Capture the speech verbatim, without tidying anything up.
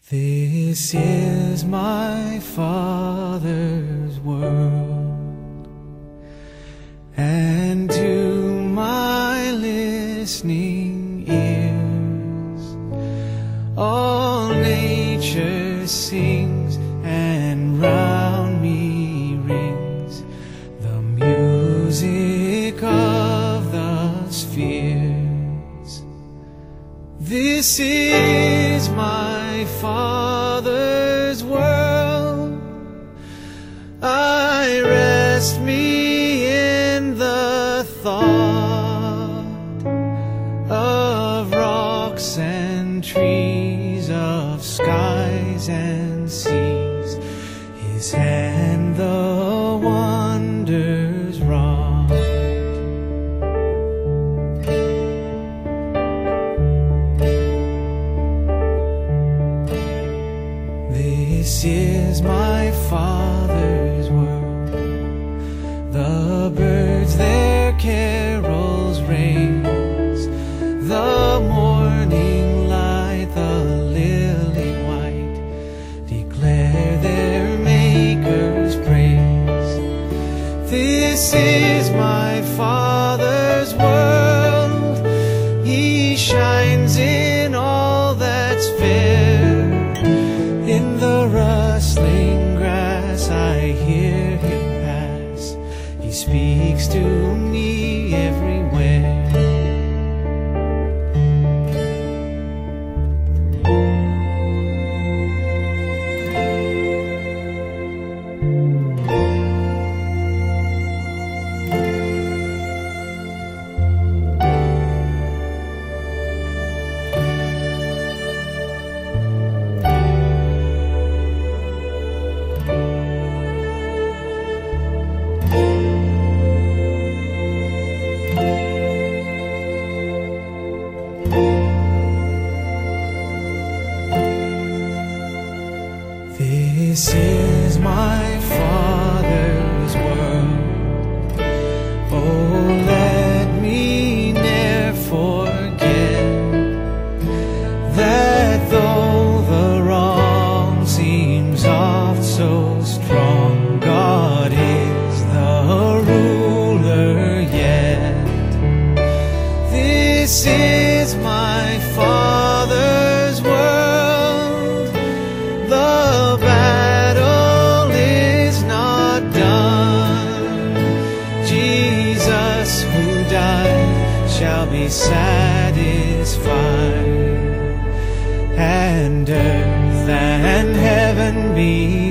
This is my Father's world, and to my listening ears all nature sings, and round me rings the music of the spheres. This is my Father's world. I rest me in the thought of rocks and trees, of skies and seas. His hand the wonders wrought. This is my Father's world. The birds their carols raise, the morning light, the lily white, declare their Maker's praise. This is my Father's world. He shines in all that's fair. In the rustling grass I hear him pass. He speaks to me everywhere. This is my Father's world. Oh, let me ne'er forget that though the wrong seems oft so strong, God is the ruler yet. This is my Father's world. The battle is not done. Jesus who died shall be satisfied, and earth and heaven be